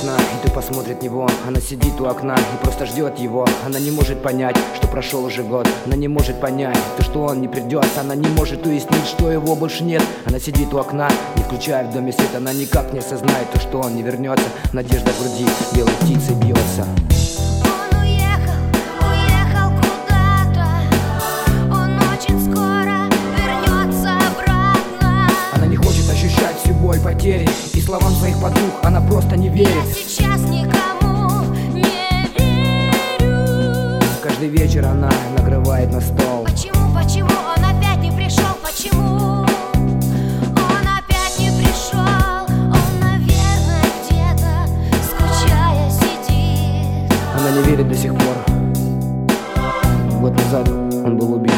окна, и ты посмотрит в него. Она сидит у окна и просто ждет его. Она не может понять, что прошел уже год. Она не может понять, то, что он не придет. Она не может уяснить, что его больше нет. Она сидит у окна, не включая в доме свет. Она никак не осознает то, что он не вернется. Надежда в груди белой птицей бьется. Потери и словам своих подруг она просто не верит. Я сейчас никому не верю. Каждый вечер она накрывает на стол. Почему он опять не пришел? Почему он опять не пришел? Он, наверное, где-то скучая сидит. Она не верит до сих пор. Год назад он был убит.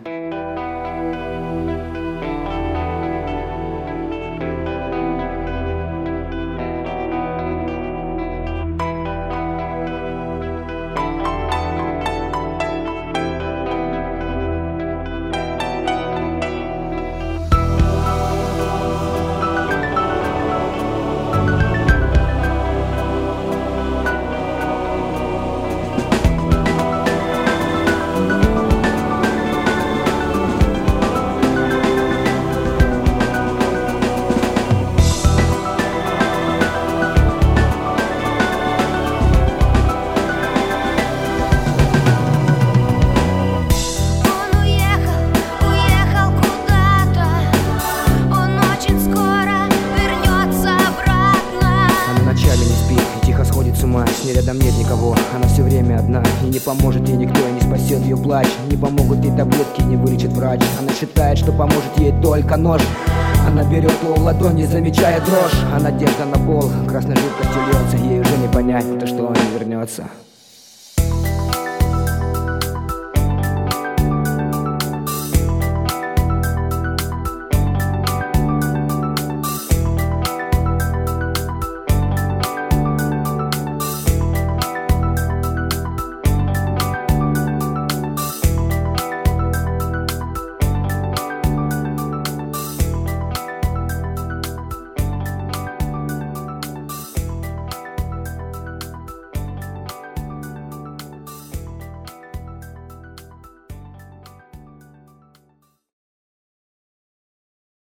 С ней рядом нет никого, она все время одна. И не поможет ей никто, и не спасет ее плач. Не помогут ей таблетки, не вылечит врач. Она считает, что поможет ей только нож. Она берет его в ладонь, не замечая дрожь. А надежда на пол красной жидкостью льется. Ей уже не понять, то что он не вернется.